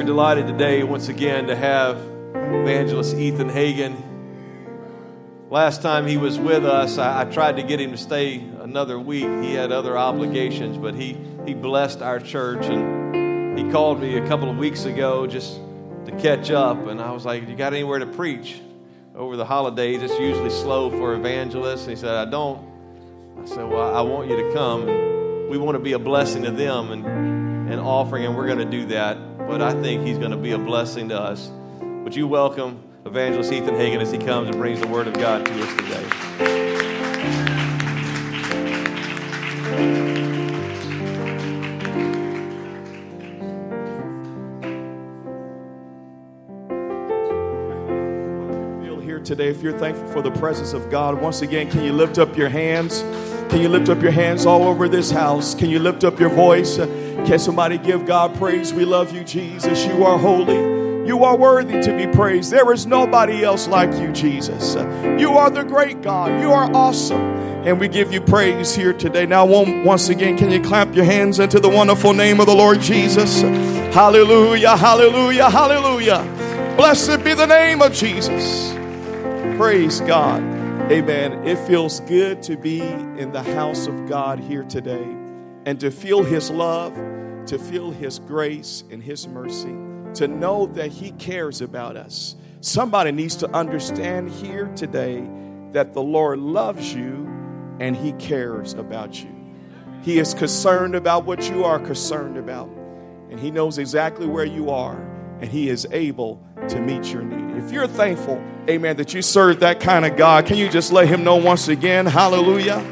We're delighted today once again to have Evangelist Ethan Hagen. Last time he was with us, I tried to get him to stay another week. He had other obligations, but he blessed our church, and he called me a couple of weeks ago just to catch up, and I was like, you got anywhere to preach? Over the holidays, it's usually slow for evangelists. And he said, I don't. I said, well, I want you to come, and we want to be a blessing to them and offering, and we're going to do that. But I think he's going to be a blessing to us. Would you welcome Evangelist Ethan Hagen as he comes and brings the Word of God to us today? Feel here today, if you're thankful for the presence of God, once again, can you lift up your hands? Can you lift up your hands all over this house? Can you lift up your voice? Can somebody give God praise? We love you, Jesus. You are holy. You are worthy to be praised. There is nobody else like you, Jesus. You are the great God. You are awesome. And we give you praise here today. Now, once again, can you clap your hands into the wonderful name of the Lord Jesus? Hallelujah, hallelujah, hallelujah. Blessed be the name of Jesus. Praise God. Amen. It feels good to be in the house of God here today and to feel His love, to feel His grace and His mercy, to know that He cares about us. Somebody needs to understand here today that the Lord loves you and He cares about you. He is concerned about what you are concerned about, and He knows exactly where you are, and He is able to meet your need. If you're thankful, amen, that you serve that kind of God, can you just let Him know once again? Hallelujah.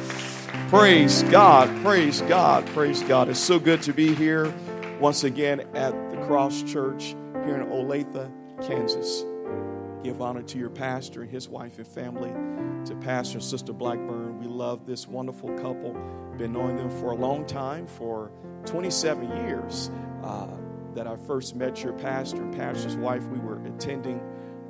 Praise God, praise God, praise God. It's so good to be here once again at the Cross Church here in Olathe, Kansas. Give honor to your pastor and his wife and family, to Pastor and Sister Blackburn. We love this wonderful couple. Been knowing them for a long time, for 27 years. That I first met your pastor and pastor's wife. We were attending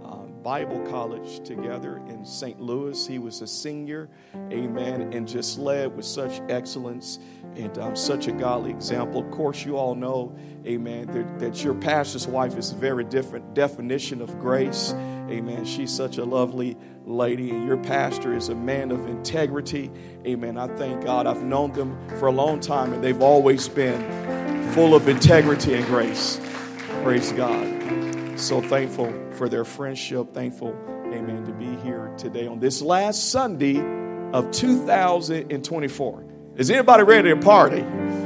Bible college together in St. Louis. He was a senior, amen, and just led with such excellence and such a godly example. Of course, you all know, amen, that your pastor's wife is a very different definition of grace. Amen. She's such a lovely lady, and your pastor is a man of integrity. Amen. I thank God. I've known them for a long time, and they've always been full of integrity and grace. Praise God. So thankful for their friendship. Thankful, amen, to be here today on this last Sunday of 2024. Is anybody ready to party?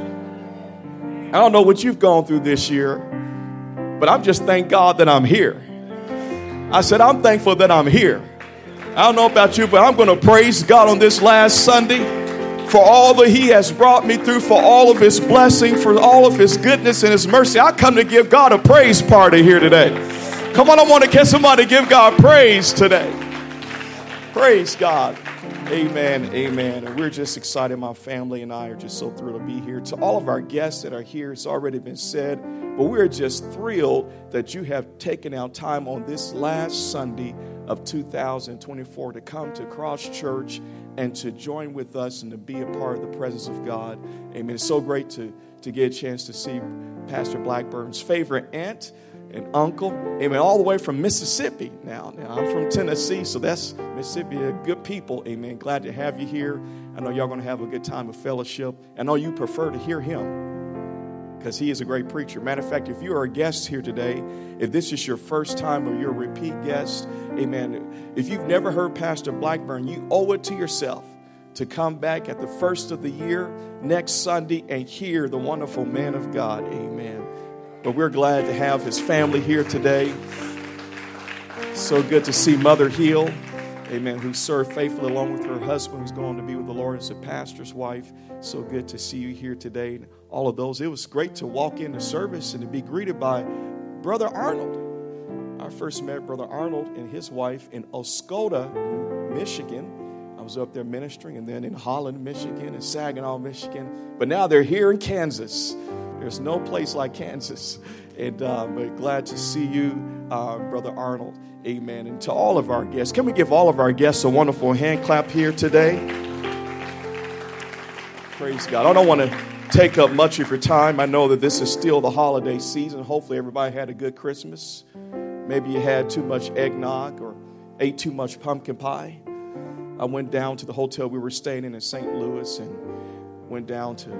I don't know what you've gone through this year, but I'm just thank God that I'm here. I said, I'm thankful that I'm here. I don't know about you, but I'm going to praise God on this last Sunday for all that He has brought me through, for all of His blessing, for all of His goodness and His mercy. I come to give God a praise party here today. Come on, I want to get somebody to give God praise today. Praise God. Amen, amen. And we're just excited. My family and I are just so thrilled to be here. To all of our guests that are here, it's already been said, but we're just thrilled that you have taken out time on this last Sunday of 2024 to come to Cross Church and to join with us and to be a part of the presence of God. Amen. It's so great to get a chance to see Pastor Blackburn's favorite aunt and uncle. Amen. All the way from Mississippi. Now I'm from Tennessee, so that's Mississippi. They're good people. Amen. Glad to have you here. I know y'all going to have a good time of fellowship. I know you prefer to hear him because he is a great preacher. Matter of fact, if you are a guest here today, if this is your first time or you're a repeat guest, amen, if you've never heard Pastor Blackburn, you owe it to yourself to come back at the first of the year next Sunday and hear the wonderful man of God. Amen. But we're glad to have his family here today. So good to see Mother Hill, amen, who served faithfully along with her husband, who's going to be with the Lord as a pastor's wife. So good to see you here today. And all of those. It was great to walk into service and to be greeted by Brother Arnold. I first met Brother Arnold and his wife in Oscoda, Michigan. I was up there ministering, and then in Holland, Michigan, and Saginaw, Michigan. But now they're here in Kansas. There's no place like Kansas. And but glad to see you, Brother Arnold. Amen. And to all of our guests, can we give all of our guests a wonderful hand clap here today? Praise God. I don't want to take up much of your time. I know that this is still the holiday season. Hopefully everybody had a good Christmas. Maybe you had too much eggnog or ate too much pumpkin pie. I went down to the hotel we were staying in St. Louis and went down to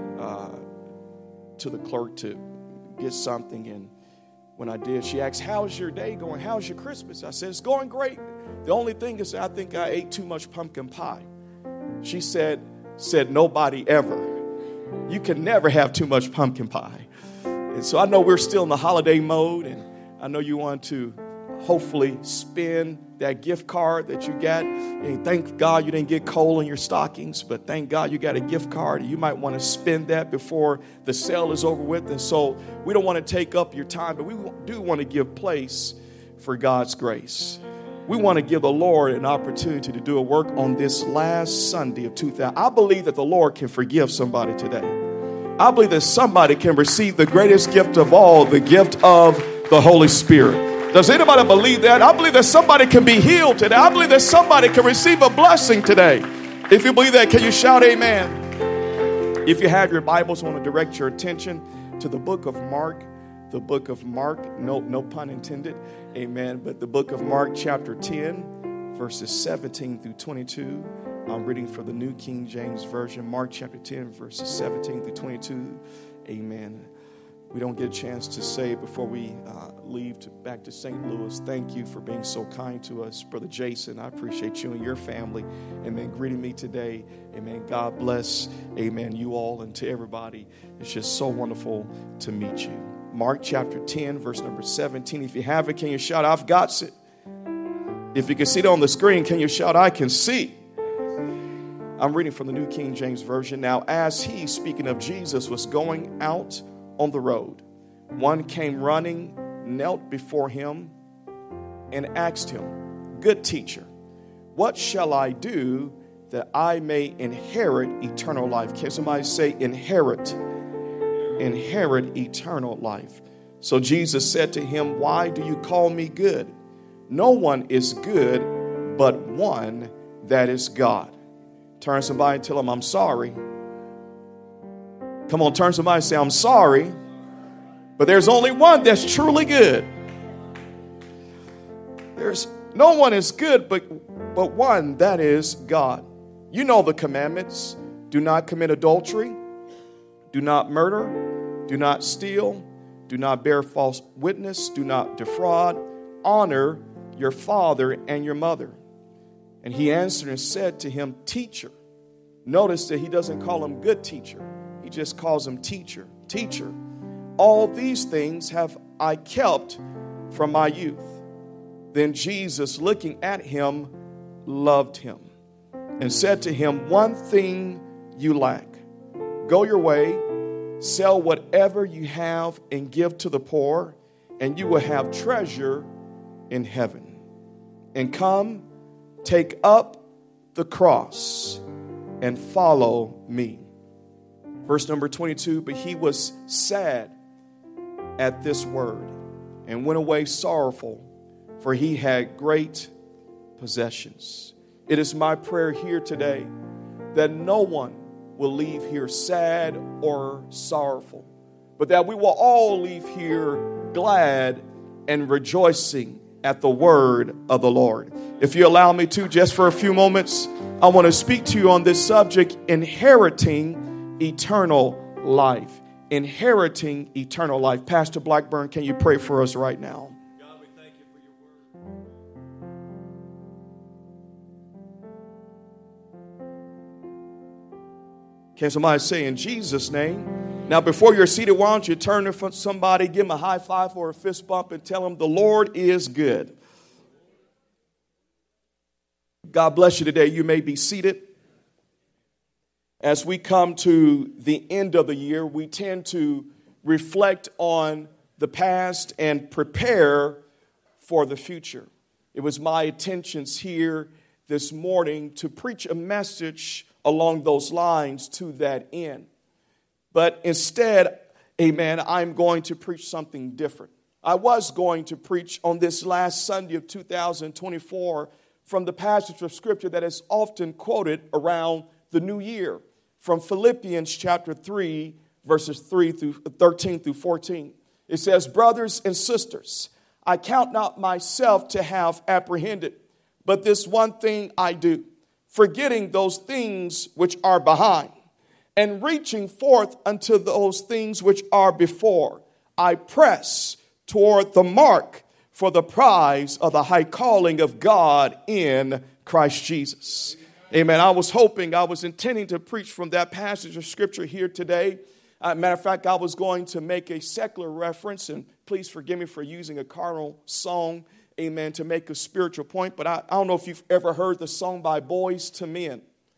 the clerk to get something. And when I did, she asked, how's your day going? How's your Christmas? I said, it's going great. The only thing is I think I ate too much pumpkin pie. She said nobody ever. You can never have too much pumpkin pie. And so I know we're still in the holiday mode, and I know you want to hopefully spend that gift card that you got. And thank God you didn't get coal in your stockings, but thank God you got a gift card. You might want to spend that before the sale is over with. And so we don't want to take up your time, but we do want to give place for God's grace. We want to give the Lord an opportunity to do a work on this last Sunday of 2000. I believe that the Lord can forgive somebody today. I believe that somebody can receive the greatest gift of all, the gift of the Holy Spirit. Does anybody believe that? I believe that somebody can be healed today. I believe that somebody can receive a blessing today. If you believe that, can you shout amen? If you have your Bibles, I want to direct your attention to the book of Mark. The book of Mark, no pun intended, amen. But the book of Mark chapter 10, verses 17 through 22. I'm reading from the New King James Version. Mark chapter 10, verses 17 through 22, amen. We don't get a chance to say before we leave back to St. Louis, thank you for being so kind to us. Brother Jason, I appreciate you and your family, amen, greeting me today. Amen. God bless, amen, you all, and to everybody. It's just so wonderful to meet you. Mark chapter 10, verse number 17. If you have it, can you shout, I've got it? If you can see it on the screen, can you shout, I can see? I'm reading from the New King James Version. Now, as he, speaking of Jesus, was going out on the road, one came running, knelt before him, and asked him, Good teacher, what shall I do that I may inherit eternal life? Can somebody say inherit? Inherit eternal life. So Jesus said to him, Why do you call me good? No one is good but one, that is God. Turn to somebody and tell them, I'm sorry. Come on, turn to somebody and say, I'm sorry, but there's only one that's truly good. There's no one is good but one, that is God. You know the commandments. Do not commit adultery. Do not murder, do not steal, do not bear false witness, do not defraud, honor your father and your mother. And he answered and said to him, Teacher. Notice that he doesn't call him good teacher. He just calls him teacher. Teacher, all these things have I kept from my youth. Then Jesus, looking at him, loved him and said to him, One thing you lack. Go your way, sell whatever you have and give to the poor, and you will have treasure in heaven. And come, take up the cross and follow me. Verse number 22, but he was sad at this word and went away sorrowful, for he had great possessions. It is my prayer here today that no one will leave here sad or sorrowful, but that we will all leave here glad and rejoicing at the word of the Lord. If you allow me to, just for a few moments, I want to speak to you on this subject, inheriting eternal life. Inheriting eternal life. Pastor Blackburn, can you pray for us right now? God, we thank you for your word. Can somebody say in Jesus' name? Now, before you're seated, why don't you turn to somebody, give them a high five or a fist bump and tell them the Lord is good. God bless you today. You may be seated. As we come to the end of the year, we tend to reflect on the past and prepare for the future. It was my intentions here this morning to preach a message along those lines to that end. But instead, amen, I'm going to preach something different. I was going to preach on this last Sunday of 2024 from the passage of Scripture that is often quoted around the new year, from Philippians chapter 3, verses 13 through 14. It says, brothers and sisters, I count not myself to have apprehended, but this one thing I do, forgetting those things which are behind, and reaching forth unto those things which are before, I press toward the mark for the prize of the high calling of God in Christ Jesus. Amen. I was intending to preach from that passage of scripture here today. Matter of fact, I was going to make a secular reference, and please forgive me for using a carnal song, amen, to make a spiritual point. But I don't know if you've ever heard the song by Boys to Men.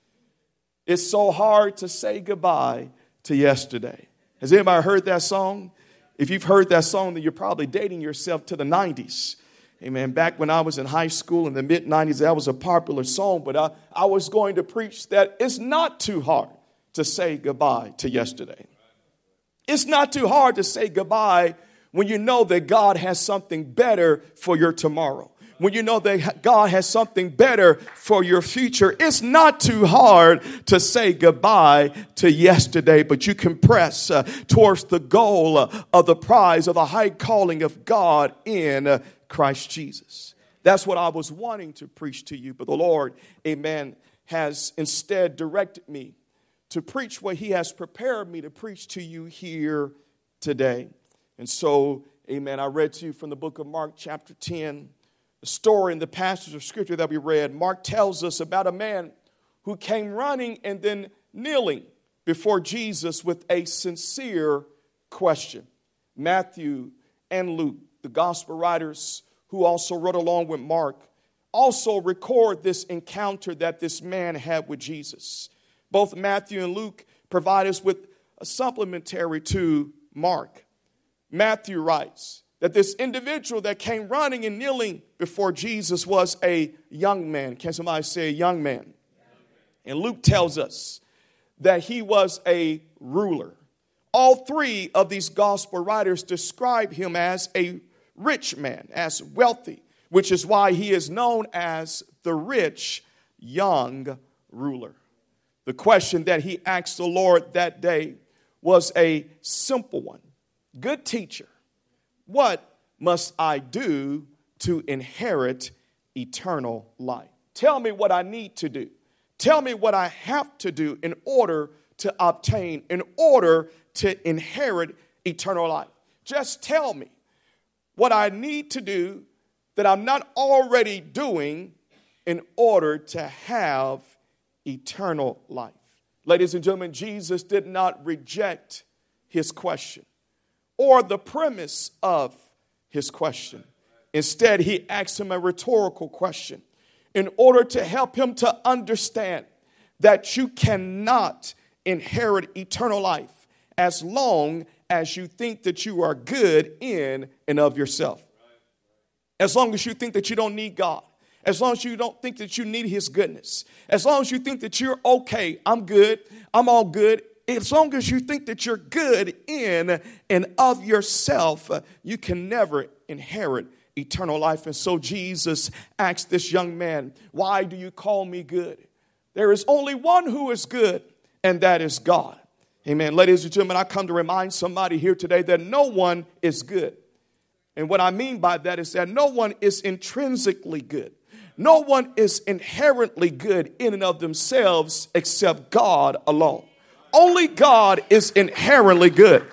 It's so hard to say goodbye to yesterday. Has anybody heard that song? If you've heard that song, then you're probably dating yourself to the 90s. Amen. Back when I was in high school in the mid-90s, that was a popular song. But I was going to preach that it's not too hard to say goodbye to yesterday. It's not too hard to say goodbye when you know that God has something better for your tomorrow. When you know that God has something better for your future. It's not too hard to say goodbye to yesterday, but you can press towards the goal of the prize of the high calling of God in Christ Jesus. That's what I was wanting to preach to you, but the Lord, amen, has instead directed me to preach what he has prepared me to preach to you here today. And so, amen, I read to you from the book of Mark chapter 10, the story in the passage of scripture that we read. Mark tells us about a man who came running and then kneeling before Jesus with a sincere question. Matthew and Luke, the gospel writers who also wrote along with Mark, also record this encounter that this man had with Jesus. Both Matthew and Luke provide us with a supplementary to Mark. Matthew writes that this individual that came running and kneeling before Jesus was a young man. Can somebody say a young man? And Luke tells us that he was a ruler. All three of these gospel writers describe him as a rich man, as wealthy, which is why he is known as the rich young ruler. The question that he asked the Lord that day was a simple one. Good teacher, what must I do to inherit eternal life? Tell me what I need to do. Tell me what I have to do in order to obtain, in order to inherit eternal life. Just tell me what I need to do that I'm not already doing in order to have eternal life. Ladies and gentlemen, Jesus did not reject his question or the premise of his question. Instead, he asked him a rhetorical question in order to help him to understand that you cannot inherit eternal life as long as you think that you are good in and of yourself. As long as you think that you don't need God. As long as you don't think that you need his goodness. As long as you think that you're okay, I'm good, I'm all good. As long as you think that you're good in and of yourself, you can never inherit eternal life. And so Jesus asked this young man, why do you call me good? There is only one who is good, and that is God. Amen. Ladies and gentlemen, I come to remind somebody here today that no one is good. And what I mean by that is that no one is intrinsically good. No one is inherently good in and of themselves except God alone. Only God is inherently good.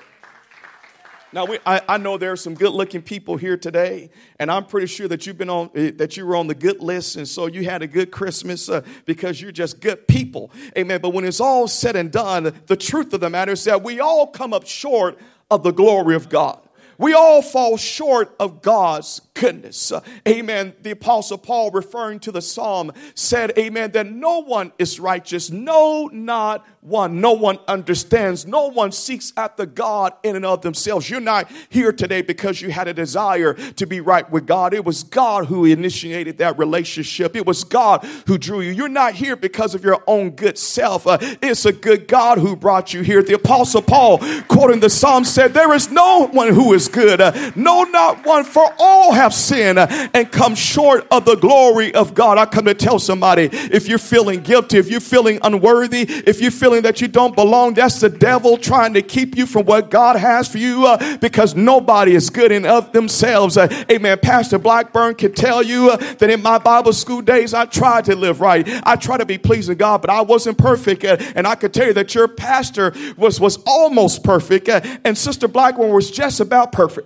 Now, I know there are some good-looking people here today, and I'm pretty sure that you were on the good list, and so you had a good Christmas because you're just good people. Amen. But when it's all said and done, the truth of the matter is that we all come up short of the glory of God. We all fall short of God's goodness. Amen. The Apostle Paul, referring to the psalm, said, amen, that no one is righteous. No, not one. No one understands. No one seeks after God in and of themselves. You're not here today because you had a desire to be right with God. It was God who initiated that relationship. It was God who drew you. You're not here because of your own good self. It's a good God who brought you here. The Apostle Paul, quoting the psalm, said, there is no one who is good. No, not one, for all have have sinned and come short of the glory of God. I come to tell somebody, if you're feeling guilty, if you're feeling unworthy, if you're feeling that you don't belong, that's the devil trying to keep you from what God has for you, because nobody is good in of themselves. Amen. Pastor Blackburn can tell you that in my Bible school days, I tried to live right. I tried to be pleasing God, but I wasn't perfect. And I could tell you that your pastor was almost perfect, and Sister Blackburn was just about perfect.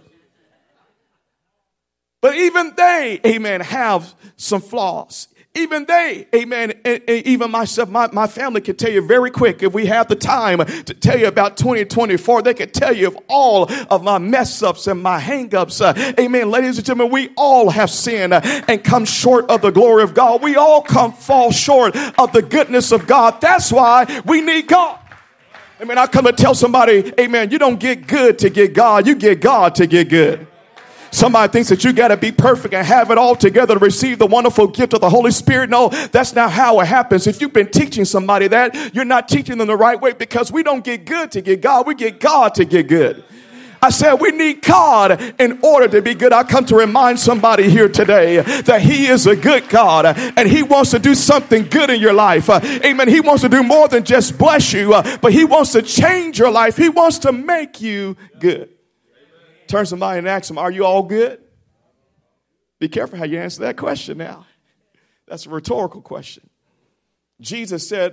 But even they, amen, have some flaws. Even they, amen, and even myself, my family can tell you very quick, if we have the time to tell you about 2024, they can tell you of all of my mess ups and my hang ups. Amen. Ladies and gentlemen, we all have sinned and come short of the glory of God. We all fall short of the goodness of God. That's why we need God. Amen. I come to tell somebody, amen, you don't get good to get God. You get God to get good. Somebody thinks that you got to be perfect and have it all together to receive the wonderful gift of the Holy Spirit. No, that's not how it happens. If you've been teaching somebody that, you're not teaching them the right way, because we don't get good to get God. We get God to get good. I said we need God in order to be good. I come to remind somebody here today that He is a good God, and He wants to do something good in your life. Amen. He wants to do more than just bless you, but He wants to change your life. He wants to make you good. Turn to somebody and ask them, are you all good? Be careful how you answer that question now. That's a rhetorical question. Jesus said,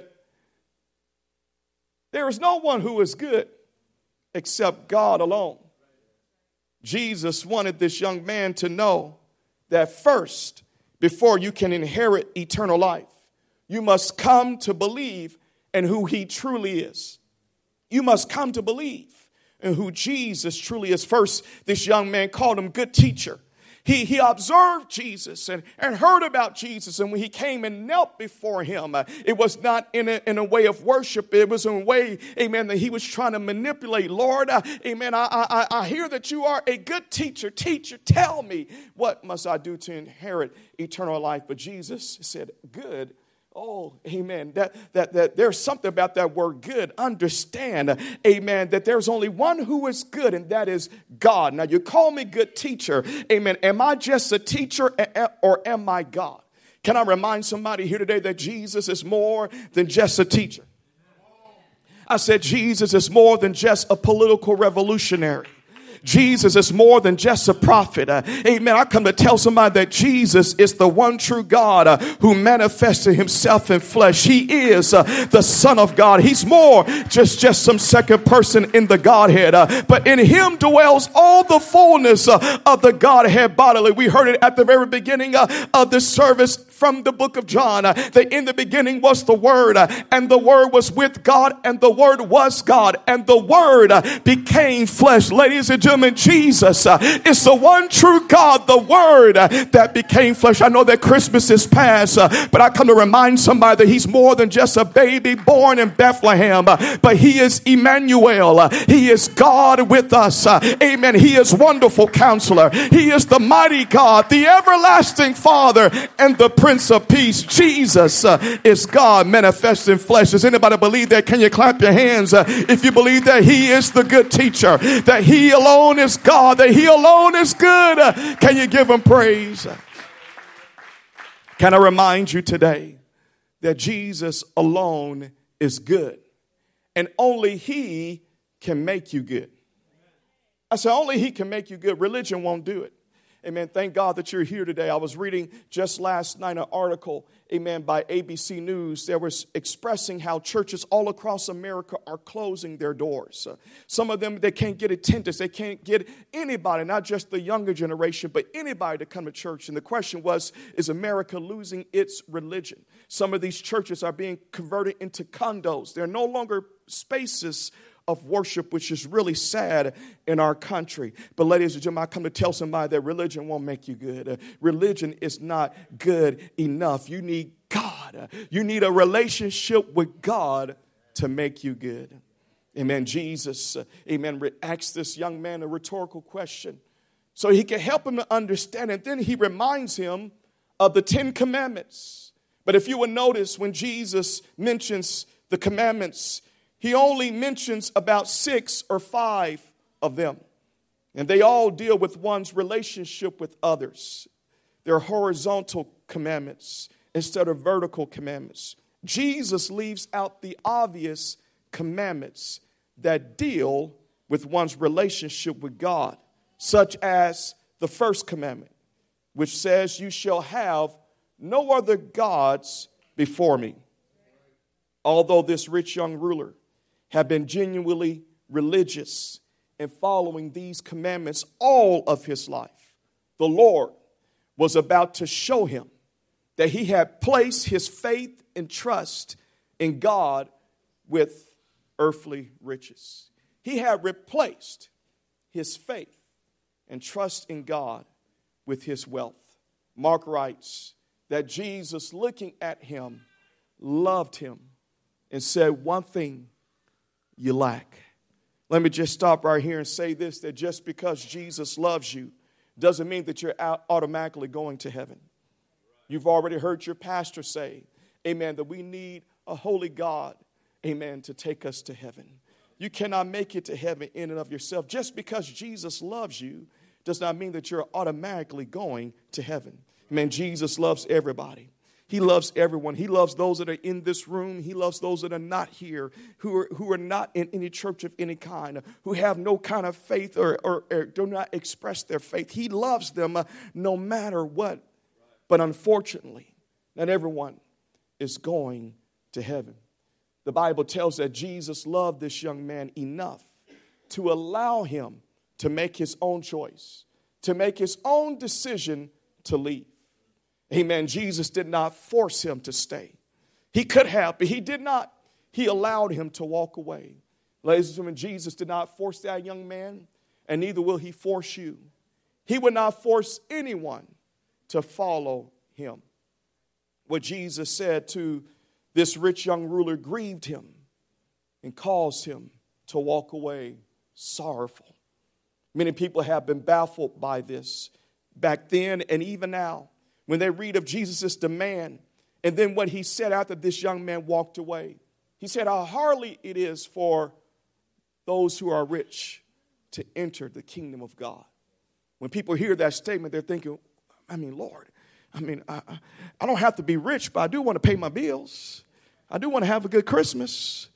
there is no one who is good except God alone. Jesus wanted this young man to know that first, before you can inherit eternal life, you must come to believe in who He truly is. You must come to believe and who Jesus truly is. First, this young man called Him good teacher. He observed Jesus and heard about Jesus. And when he came and knelt before Him, it was not in a way of worship. It was in a way, amen, that he was trying to manipulate. Lord, amen, I hear that you are a good teacher. Teacher, tell me, what must I do to inherit eternal life? But Jesus said, good. Oh, amen. That there's something about that word good. Understand, amen, that there's only one who is good, and that is God. Now, you call me good teacher. Amen. Am I just a teacher, or am I God? Can I remind somebody here today that Jesus is more than just a teacher? I said Jesus is more than just a political revolutionary. Jesus is more than just a prophet. Amen. I come to tell somebody that Jesus is the one true God who manifested Himself in flesh. He is the Son of God. He's more just some second person in the Godhead. But in Him dwells all the fullness of the Godhead bodily. We heard it at the very beginning of this service from the book of John. That in the beginning was the Word, and the Word was with God, and the Word was God, and the Word became flesh. Ladies and gentlemen, Jesus is the one true God, the Word that became flesh. I know that Christmas is past, but I come to remind somebody that He's more than just a baby born in Bethlehem, but He is Emmanuel. He is God with us. Amen. He is wonderful counselor. He is the mighty God, the everlasting Father, and the Prince of Peace. Jesus is God manifest in flesh. Does anybody believe that? Can you clap your hands if you believe that He is the good teacher, that He alone is God, that He alone is good? Can you give Him praise? Can I remind you today that Jesus alone is good, and only He can make you good? I said only He can make you good. Religion won't do it. Amen. Thank God that you're here today. I was reading just last night an article, amen, by ABC News that was expressing how churches all across America are closing their doors. Some of them, they can't get attendance. They can't get anybody, not just the younger generation, but anybody to come to church. And the question was, is America losing its religion? Some of these churches are being converted into condos. They're no longer spaces of worship, which is really sad in our country. But ladies and gentlemen, I come to tell somebody that religion won't make you good. Religion is not good enough. You need God. You need a relationship with God to make you good. Amen. Jesus, amen, asked this young man a rhetorical question so he can help him to understand. And then he reminds him of the 10 commandments. But if you would notice, when Jesus mentions the commandments, He only mentions about 6 or 5 of them. And they all deal with one's relationship with others. They're horizontal commandments instead of vertical commandments. Jesus leaves out the obvious commandments that deal with one's relationship with God, such as the first commandment, which says, you shall have no other gods before me. Although this rich young ruler had been genuinely religious and following these commandments all of his life, the Lord was about to show him that he had placed his faith and trust in God with earthly riches. He had replaced his faith and trust in God with his wealth. Mark writes that Jesus, looking at him, loved him and said, one thing you lack. Let me just stop right here and say this, that just because Jesus loves you doesn't mean that you're automatically going to heaven. You've already heard your pastor say, amen, that we need a holy God, amen, to take us to heaven. You cannot make it to heaven in and of yourself. Just because Jesus loves you does not mean that you're automatically going to heaven. Amen. Jesus loves everybody. He loves everyone. He loves those that are in this room. He loves those that are not here, who are not in any church of any kind, who have no kind of faith or do not express their faith. He loves them no matter what. But unfortunately, not everyone is going to heaven. The Bible tells that Jesus loved this young man enough to allow him to make his own choice, to make his own decision to leave. Amen. Jesus did not force him to stay. He could have, but he did not. He allowed him to walk away. Ladies and gentlemen, Jesus did not force that young man, and neither will he force you. He would not force anyone to follow him. What Jesus said to this rich young ruler grieved him and caused him to walk away sorrowful. Many people have been baffled by this back then and even now when they read of Jesus' demand and then what he said after this young man walked away. He said, how hardly it is for those who are rich to enter the kingdom of God. When people hear that statement, they're thinking, Lord, I don't have to be rich, but I do want to pay my bills. I do want to have a good Christmas.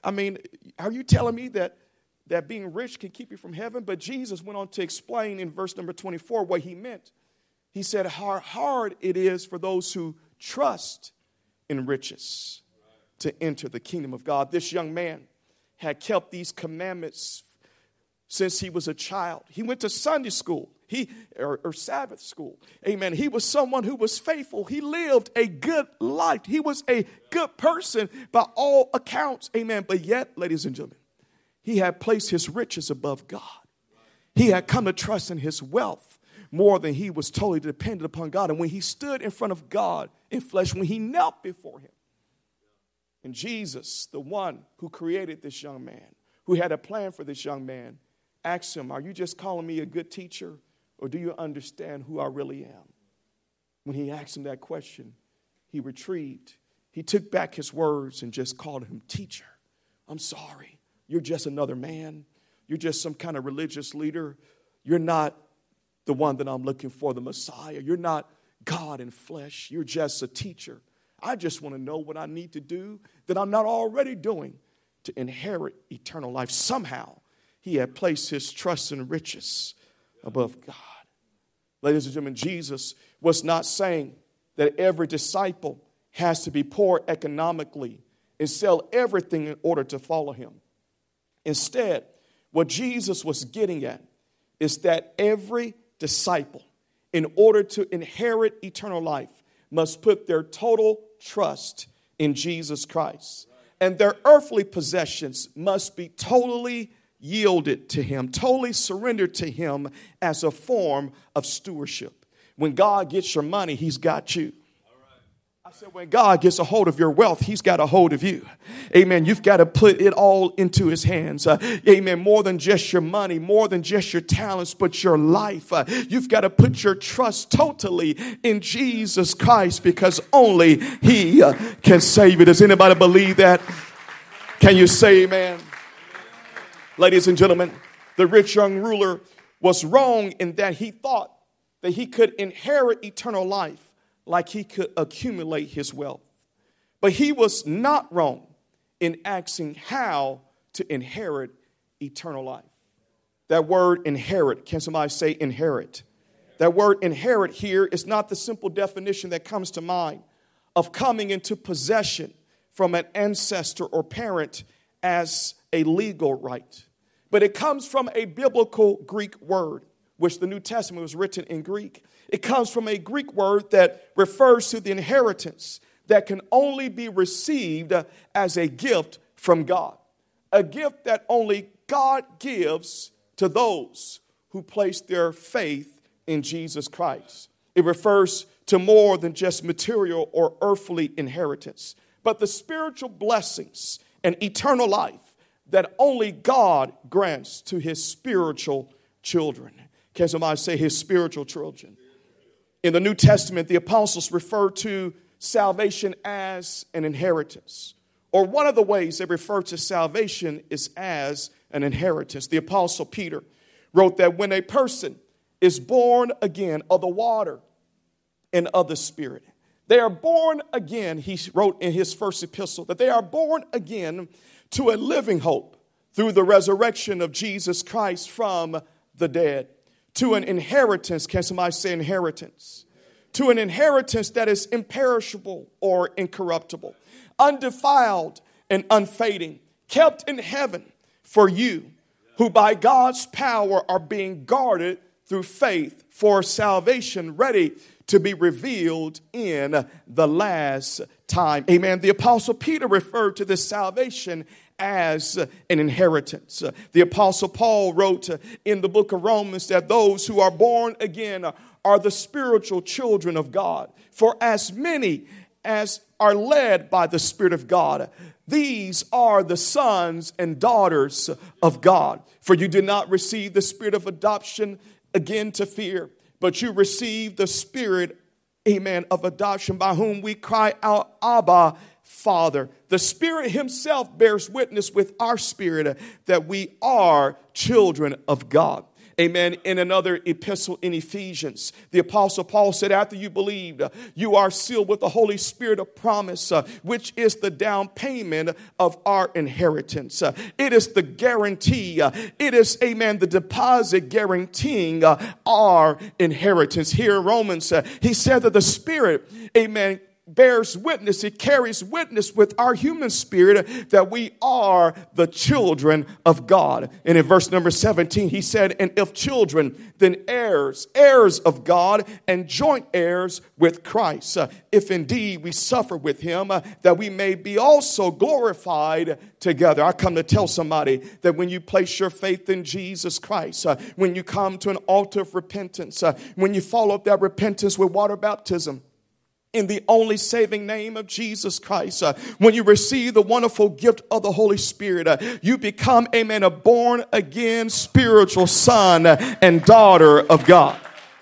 Are you telling me that being rich can keep you from heaven? But Jesus went on to explain in verse number 24 what he meant. He said how hard it is for those who trust in riches to enter the kingdom of God. This young man had kept these commandments since he was a child. He went to Sunday school. Or Sabbath school. Amen. He was someone who was faithful. He lived a good life. He was a good person by all accounts. Amen. But yet, ladies and gentlemen, he had placed his riches above God. He had come to trust in his wealth more than he was totally dependent upon God. And when he stood in front of God in flesh, when he knelt before him, and Jesus, the one who created this young man, who had a plan for this young man, asked him, are you just calling me a good teacher? Or do you understand who I really am? When he asked him that question, he retrieved. He took back his words and just called him teacher. I'm sorry. You're just another man. You're just some kind of religious leader. You're not the one that I'm looking for, the Messiah. You're not God in flesh. You're just a teacher. I just want to know what I need to do that I'm not already doing to inherit eternal life. Somehow, he had placed his trust in riches above God. Ladies and gentlemen, Jesus was not saying that every disciple has to be poor economically and sell everything in order to follow him. Instead, what Jesus was getting at is that every disciple, in order to inherit eternal life, must put their total trust in Jesus Christ. And their earthly possessions must be totally yielded to him, totally surrendered to him as a form of stewardship. When God gets your money, he's got you. I said, when God gets a hold of your wealth, he's got a hold of you. Amen. You've got to put it all into his hands. Amen. More than just your money, more than just your talents, but your life. You've got to put your trust totally in Jesus Christ because only he can save you. Does anybody believe that? Can you say amen? Ladies and gentlemen, the rich young ruler was wrong in that he thought that he could inherit eternal life like he could accumulate his wealth. But he was not wrong in asking how to inherit eternal life. That word inherit, can somebody say inherit? That word inherit here is not the simple definition that comes to mind of coming into possession from an ancestor or parent as a legal right. But it comes from a biblical Greek word, which the New Testament was written in Greek. It comes from a Greek word that refers to the inheritance that can only be received as a gift from God. A gift that only God gives to those who place their faith in Jesus Christ. It refers to more than just material or earthly inheritance, but the spiritual blessings and eternal life that only God grants to his spiritual children. Can somebody say his spiritual children? In the New Testament, the apostles refer to salvation as an inheritance. Or one of the ways they refer to salvation is as an inheritance. The apostle Peter wrote that when a person is born again of the water and of the Spirit, they are born again, he wrote in his first epistle, that they are born again to a living hope through the resurrection of Jesus Christ from the dead, to an inheritance. Can somebody say inheritance? To an inheritance that is imperishable or incorruptible, undefiled and unfading, kept in heaven for you, who by God's power are being guarded through faith for salvation, ready to be revealed in the last time. Amen. The apostle Peter referred to this salvation as an inheritance. The apostle Paul wrote in the book of Romans that those who are born again are the spiritual children of God. For as many as are led by the Spirit of God, these are the sons and daughters of God. For you did not receive the spirit of adoption again to fear, but you received the Spirit, amen, of adoption, by whom we cry out, Abba, Father. The Spirit himself bears witness with our spirit that we are children of God. Amen. In another epistle in Ephesians, the apostle Paul said, after you believed, you are sealed with the Holy Spirit of promise, which is the down payment of our inheritance. It is the guarantee. It is, amen, the deposit guaranteeing our inheritance. Here in Romans, he said that the Spirit, amen, bears witness, it carries witness with our human spirit that we are the children of God. And in verse number 17, he said, and if children, then heirs, heirs of God and joint heirs with Christ. If indeed we suffer with him, that we may be also glorified together. I come to tell somebody that when you place your faith in Jesus Christ, when you come to an altar of repentance, when you follow up that repentance with water baptism, in the only saving name of Jesus Christ, when you receive the wonderful gift of the Holy Spirit, you become, amen, a born again spiritual son and daughter of God.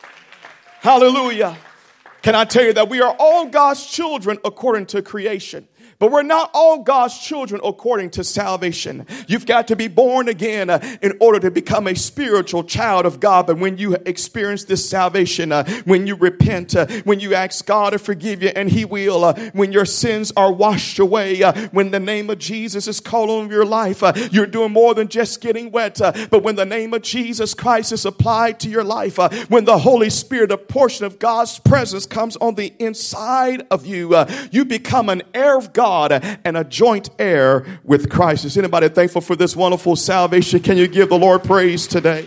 Hallelujah. Can I tell you that we are all God's children according to creation? But we're not all God's children according to salvation. You've got to be born again in order to become a spiritual child of God. But when you experience this salvation, when you repent, when you ask God to forgive you, and he will, when your sins are washed away, when the name of Jesus is called on your life, you're doing more than just getting wet. But when the name of Jesus Christ is applied to your life, when the Holy Spirit, a portion of God's presence, comes on the inside of you, you become an heir of God and a joint heir with Christ. Is anybody thankful for this wonderful salvation? Can you give the Lord praise today?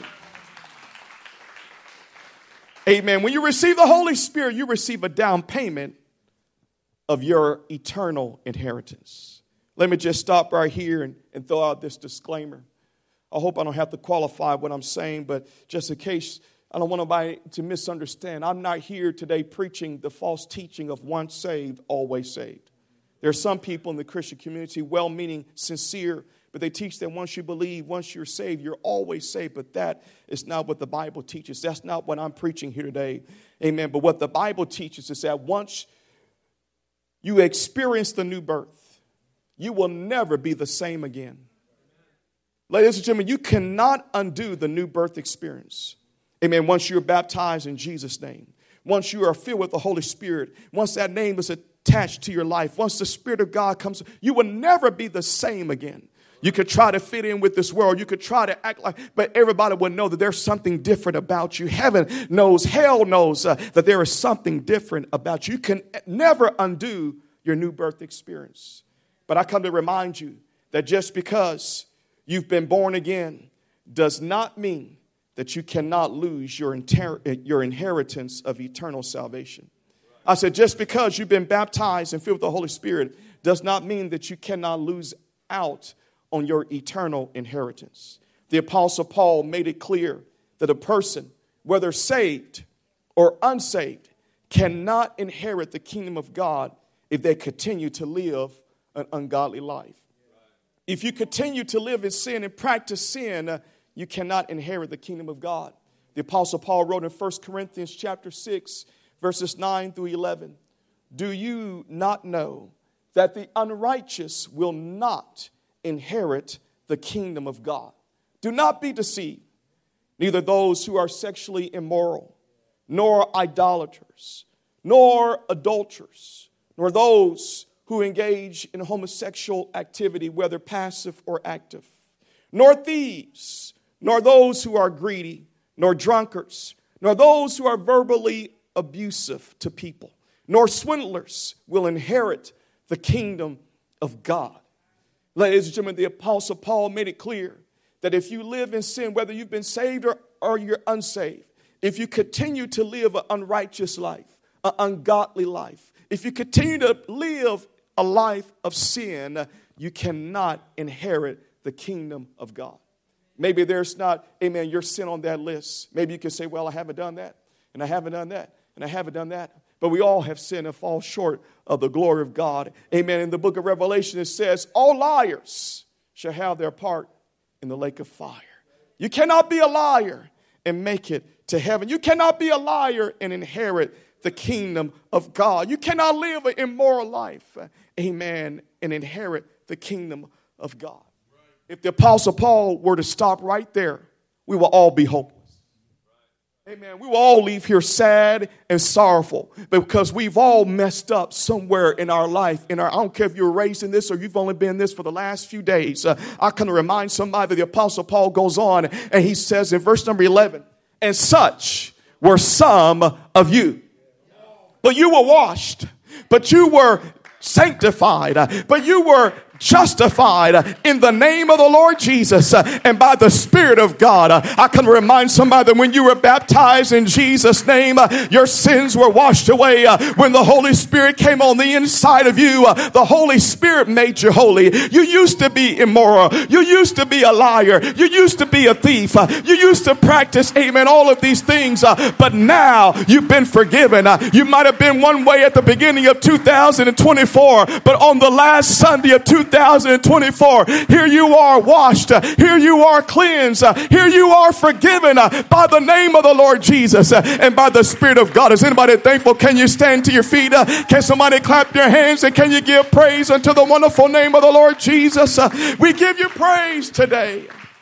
Amen. When you receive the Holy Spirit, you receive a down payment of your eternal inheritance. Let me just stop right here and throw out this disclaimer. I hope I don't have to qualify what I'm saying, but just in case I don't want nobody to misunderstand, I'm not here today preaching the false teaching of once saved, always saved. There are some people in the Christian community, well-meaning, sincere, but they teach that once you believe, once you're saved, you're always saved. But that is not what the Bible teaches. That's not what I'm preaching here today. Amen. But what the Bible teaches is that once you experience the new birth, you will never be the same again. Ladies and gentlemen, you cannot undo the new birth experience. Amen. Once you're baptized in Jesus' name, once you are filled with the Holy Spirit, once that name is attached to your life, once the Spirit of God comes, you will never be the same again. You could try to fit in with this world. You could try to act like, but everybody would know that there's something different about you. Heaven knows, hell knows that there is something different about you. You can never undo your new birth experience. But I come to remind you that just because you've been born again does not mean that you cannot lose your inheritance of eternal salvation. I said, just because you've been baptized and filled with the Holy Spirit does not mean that you cannot lose out on your eternal inheritance. The Apostle Paul made it clear that a person, whether saved or unsaved, cannot inherit the kingdom of God if they continue to live an ungodly life. If you continue to live in sin and practice sin, you cannot inherit the kingdom of God. The Apostle Paul wrote in 1 Corinthians chapter 6, verses 9 through 11, "Do you not know that the unrighteous will not inherit the kingdom of God? Do not be deceived. Neither those who are sexually immoral, nor idolaters, nor adulterers, nor those who engage in homosexual activity, whether passive or active, nor thieves, nor those who are greedy, nor drunkards, nor those who are verbally abusive to people, nor swindlers will inherit the kingdom of God." Ladies and gentlemen, the Apostle Paul made it clear that if you live in sin, whether you've been saved or you're unsaved, if you continue to live an unrighteous life, an ungodly life, if you continue to live a life of sin, you cannot inherit the kingdom of God. Maybe there's not, amen, your sin on that list. Maybe you can say, well, I haven't done that, and I haven't done that, and I haven't done that. But we all have sinned and fall short of the glory of God. Amen. In the book of Revelation, it says, all liars shall have their part in the lake of fire. You cannot be a liar and make it to heaven. You cannot be a liar and inherit the kingdom of God. You cannot live an immoral life, amen, and inherit the kingdom of God. If the Apostle Paul were to stop right there, we will all be hopeless. Amen. We will all leave here sad and sorrowful because we've all messed up somewhere in our life. I don't care if you were raised in this or you've only been in this for the last few days. I can remind somebody that the Apostle Paul goes on and he says in verse number 11, "And such were some of you. But you were washed, but you were sanctified, but you were justified in the name of the Lord Jesus and by the Spirit of God." I can remind somebody that when you were baptized in Jesus' name, your sins were washed away. When the Holy Spirit came on the inside of you, the Holy Spirit made you holy. You used to be immoral. You used to be a liar. You used to be a thief. You used to practice, amen, all of these things. But now you've been forgiven. You might have been one way at the beginning of 2024, but on the last Sunday of 2024, here you are washed, here you are cleansed, here you are forgiven by the name of the Lord Jesus and by the Spirit of God. Is anybody thankful? Can you stand to your feet? Can somebody clap your hands? And can you give praise unto the wonderful name of the Lord Jesus? We give you praise today.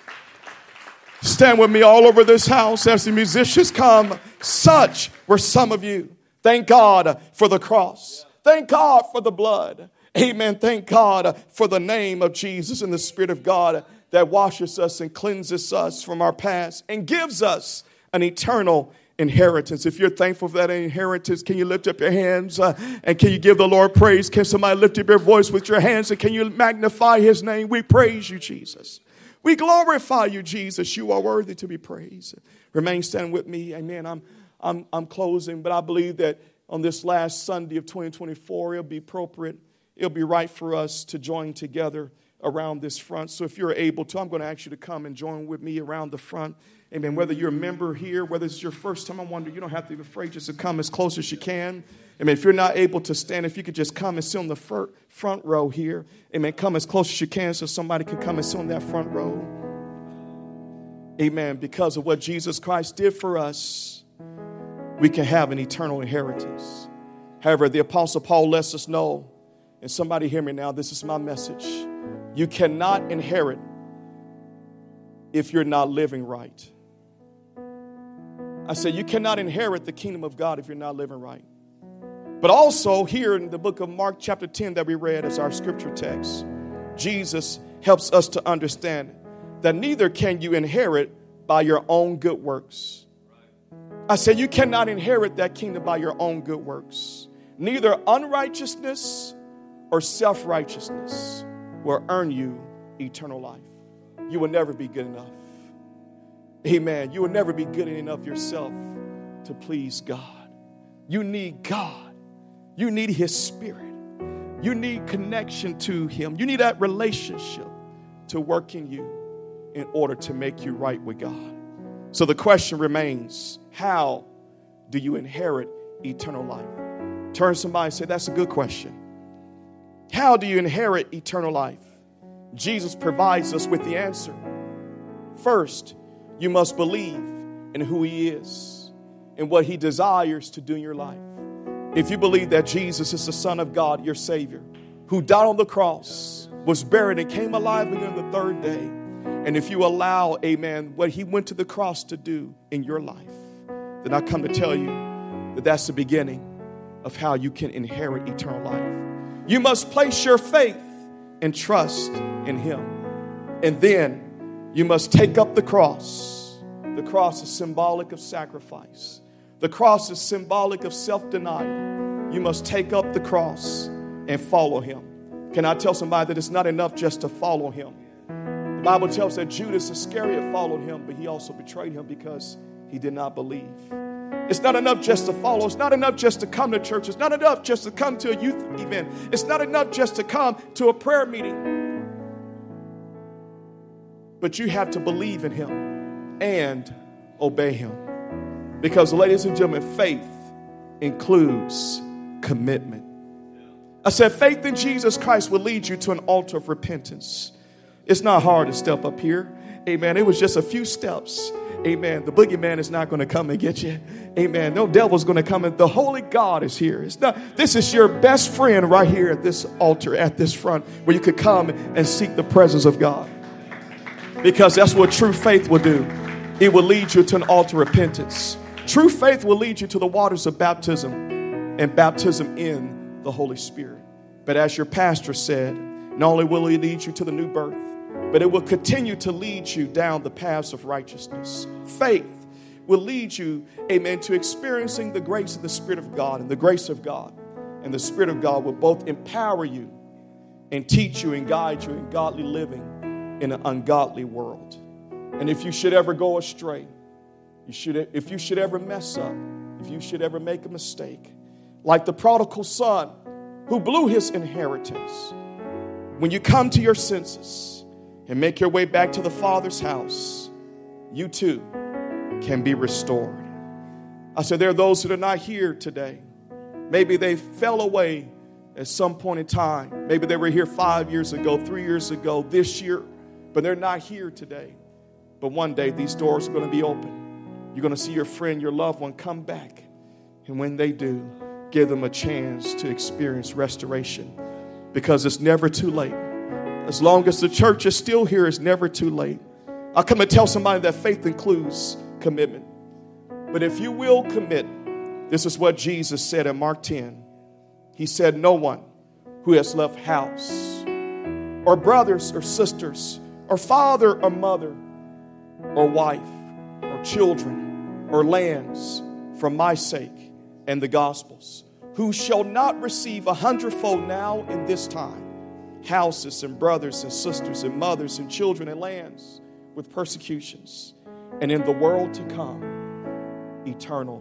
Stand with me all over this house as the musicians come. Such were some of you. Thank God for the cross. Thank God for the blood. Amen. Thank God for the name of Jesus and the Spirit of God that washes us and cleanses us from our past and gives us an eternal inheritance. If you're thankful for that inheritance, can you lift up your hands and can you give the Lord praise? Can somebody lift up your voice with your hands and can you magnify his name? We praise you, Jesus. We glorify you, Jesus. You are worthy to be praised. Remain standing with me. Amen. I'm closing, but I believe that on this last Sunday of 2024, it'll be appropriate. It'll be right for us to join together around this front. So if you're able to, I'm going to ask you to come and join with me around the front. Amen. Whether you're a member here, whether it's your first time, I wonder, you don't have to be afraid just to come as close as you can. Amen. If you're not able to stand, if you could just come and sit on the front row here. Amen. Come as close as you can so somebody can come and sit on that front row. Amen. Because of what Jesus Christ did for us, we can have an eternal inheritance. However, the Apostle Paul lets us know, and somebody hear me now, this is my message. You cannot inherit if you're not living right. I said, you cannot inherit the kingdom of God if you're not living right. But also here in the book of Mark chapter 10 that we read as our scripture text, Jesus helps us to understand that neither can you inherit by your own good works. I said, you cannot inherit that kingdom by your own good works. Neither unrighteousness or self-righteousness will earn you eternal life. You will never be good enough. Amen. You will never be good enough yourself to please God. You need God. You need His Spirit. You need connection to Him. You need that relationship to work in you in order to make you right with God. So the question remains, how do you inherit eternal life? Turn to somebody and say, that's a good question. How do you inherit eternal life? Jesus provides us with the answer. First, you must believe in who He is and what He desires to do in your life. If you believe that Jesus is the Son of God, your Savior, who died on the cross, was buried and came alive again the third day, and if you allow, amen, what He went to the cross to do in your life, then I come to tell you that that's the beginning of how you can inherit eternal life. You must place your faith and trust in Him. And then you must take up the cross. The cross is symbolic of sacrifice. The cross is symbolic of self-denial. You must take up the cross and follow Him. Can I tell somebody that it's not enough just to follow Him? The Bible tells that Judas Iscariot followed Him, but he also betrayed Him because he did not believe. It's not enough just to follow. It's not enough just to come to church. It's not enough just to come to a youth event. It's not enough just to come to a prayer meeting. But you have to believe in Him and obey Him. Because, ladies and gentlemen, faith includes commitment. I said faith in Jesus Christ will lead you to an altar of repentance. It's not hard to step up here. Amen. It was just a few steps. Amen. The boogeyman is not going to come and get you. Amen. No devil's going to come in. The Holy God is here. It's not. This is your best friend right here at this altar, at this front, where you could come and seek the presence of God. Because that's what true faith will do. It will lead you to an altar of repentance. True faith will lead you to the waters of baptism and baptism in the Holy Spirit. But as your pastor said, not only will it lead you to the new birth, but it will continue to lead you down the paths of righteousness. Faith will lead you, amen, to experiencing the grace of the Spirit of God and the grace of God. And the Spirit of God will both empower you and teach you and guide you in godly living in an ungodly world. And if you should ever go astray, if you should ever mess up, if you should ever make a mistake, like the prodigal son who blew his inheritance, when you come to your senses and make your way back to the Father's house, you too can be restored. I said there are those that are not here today. Maybe they fell away at some point in time. Maybe they were here 5 years ago, 3 years ago, this year, but they're not here today. But one day these doors are going to be open. You're going to see your friend, your loved one come back. And when they do, give them a chance to experience restoration, because it's never too late. As long as the church is still here, it's never too late. I come to tell somebody that faith includes commitment. But if you will commit, this is what Jesus said in Mark 10. He said, no one who has left house or brothers or sisters or father or mother or wife or children or lands for my sake and the gospel's, who shall not receive 100-fold now in this time, houses and brothers and sisters and mothers and children and lands with persecutions, and in the world to come, eternal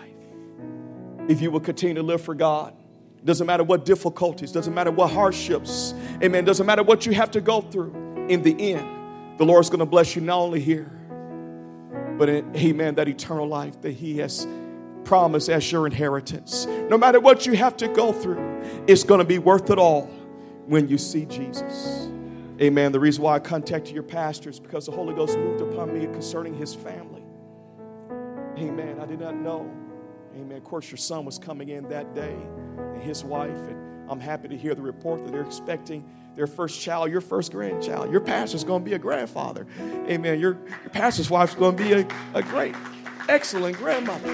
life. If you will continue to live for God, doesn't matter what difficulties, doesn't matter what hardships, amen, doesn't matter what you have to go through, in the end, the Lord's going to bless you not only here, but in, amen, that eternal life that He has promised as your inheritance. No matter what you have to go through, it's going to be worth it all when you see Jesus. Amen. The reason why I contacted your pastor is because the Holy Ghost moved upon me concerning his family. Amen. I did not know, Amen. Of course, your son was coming in that day, and his wife, and I'm happy to hear the report that they're expecting their first child, your first grandchild. Your pastor's going to be a grandfather. Amen. Your pastor's wife's going to be a great, excellent grandmother.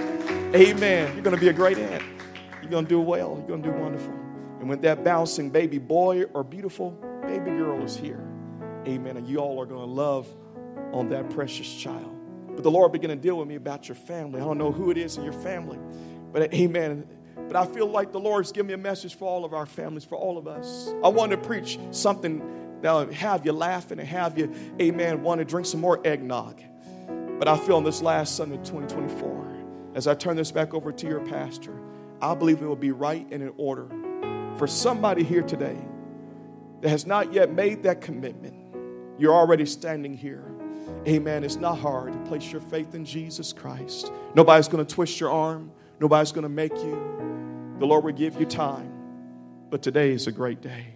Amen. You're going to be a great aunt. You're going to do well. You're going to do wonderful. And when that bouncing baby boy or beautiful baby girl is here, amen, and you all are going to love on that precious child. But the Lord began to deal with me about your family. I don't know who it is in your family, but amen. But I feel like the Lord's giving me a message for all of our families, for all of us. I want to preach something that'll have you laughing and have you, amen, want to drink some more eggnog. But I feel on this last Sunday, 2024, as I turn this back over to your pastor, I believe it will be right and in order for somebody here today that has not yet made that commitment. You're already standing here. Amen. It's not hard to place your faith in Jesus Christ. Nobody's going to twist your arm. Nobody's going to make you. The Lord will give you time. But today is a great day.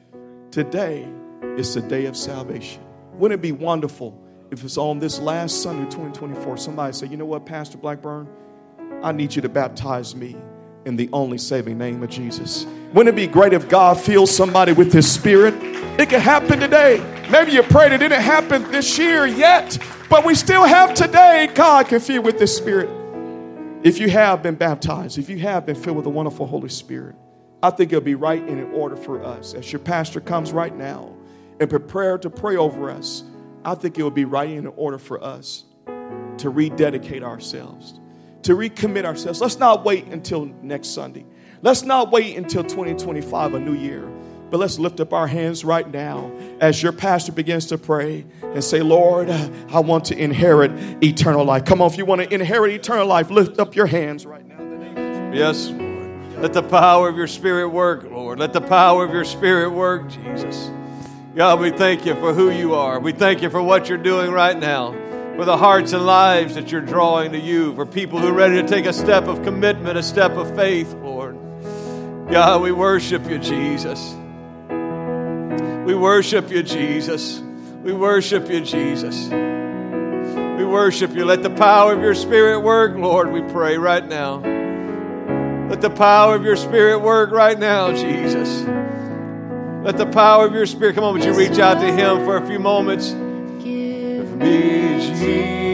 Today is the day of salvation. Wouldn't it be wonderful if it's on this last Sunday, 2024, somebody say, you know what, Pastor Blackburn? I need you to baptize me in the only saving name of Jesus. Wouldn't it be great if God fills somebody with His Spirit? It can happen today. Maybe you prayed it didn't happen this year yet, but we still have today. God can fill with His Spirit. If you have been baptized, if you have been filled with the wonderful Holy Spirit, I think it'll be right and in order for us. As your pastor comes right now and prepared to pray over us, I think it will be right and in order for us to rededicate ourselves, to recommit ourselves. Let's not wait until next Sunday. Let's not wait until 2025, a new year. But let's lift up our hands right now as your pastor begins to pray and say, Lord, I want to inherit eternal life. Come on, if you want to inherit eternal life, lift up your hands right now. Yes, Lord. Let the power of your Spirit work, Lord. Let the power of your Spirit work, Jesus. God, we thank you for who you are. We thank you for what you're doing right now, for the hearts and lives that you're drawing to you, for people who are ready to take a step of commitment, a step of faith, Lord. God, we worship you, Jesus. We worship you, Jesus. We worship you, Jesus. We worship you. Let the power of your Spirit work, Lord, we pray right now. Let the power of your Spirit work right now, Jesus. Let the power of your Spirit, come on, would you reach out to Him for a few moments? Give me Jesus.